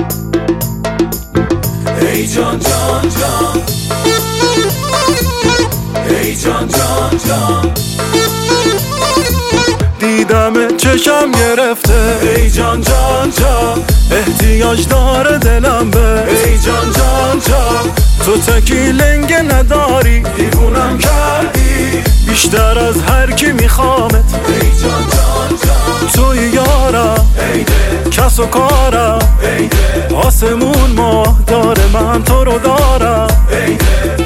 ای جان جان جان، ای جان جان جان، دیدم چشم گرفته، ای جان جان جان، احتیاج داره دلم به، ای جان جان جان، تو تکی لنگه نداری، دیوونم کردی بیشتر از هر کی میخوامت، ای جان جان جان، توی یارم ای دل، کس و کارم، ای دل، آسمون ماه داره من تو رو دارم، ای دل،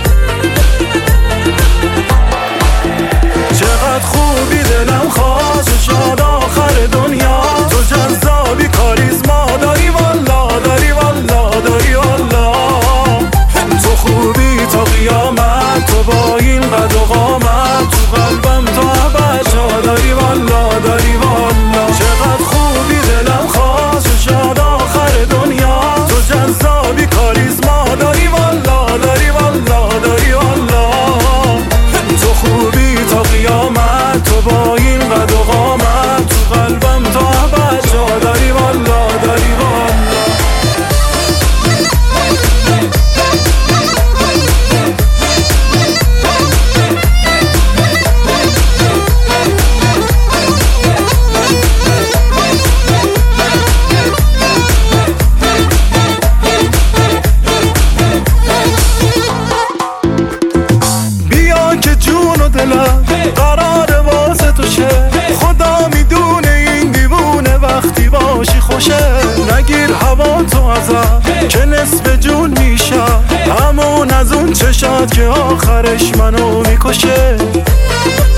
چقدر خوبی دلم خواست شاد آخر دنیا، تو جذابی کاریزما داری والا، داری والا، داری والا، تو خوبی تا قیامت، تو با این قد و قامت، تو قلبم تو ابد جا داری والا، داری والا، چقدر خوبی دلم خواست شاد آخر دنیا، تو جذابی کاریزما داری والا، داری والا، داری والا، تو خوبی تا قیامت، تو با این قد و قامت، تو قلبم تو ابد جا داری والا، داری والا. بیا که جون و دلم قرار واسه تو شه، خدا میدونه این دیوونه وقتی باشی خوشه، نگیر هوا تو ازم که نصف جون میشم، همون از اون چشات که آخرش منو میکشه.